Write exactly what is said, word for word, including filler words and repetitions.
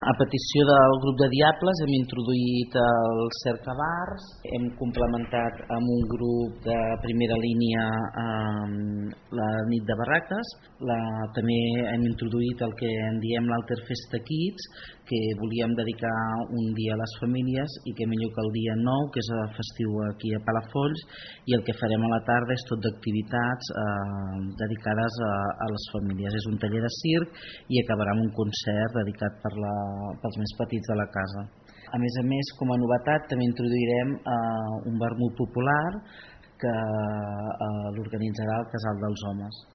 A petició del grup de Diables hem introduït el cercabars, hem complementat amb un grup de primera línia eh, la nit de barraques, la, també hem introduït el que en diem l'Alterfesta Kids, que volíem dedicar un dia a les famílies i que millor que el dia nou, que és festiu aquí a Palafolls, i el que farem a la tarda és tot d'activitats eh, dedicades a, a les famílies. És un taller de circ i acabarà amb un concert dedicat per la pels més petits de la casa. A més a més, com a novetat, també introduirem eh, un vermut popular que eh, l'organitzarà el Casal dels Homes.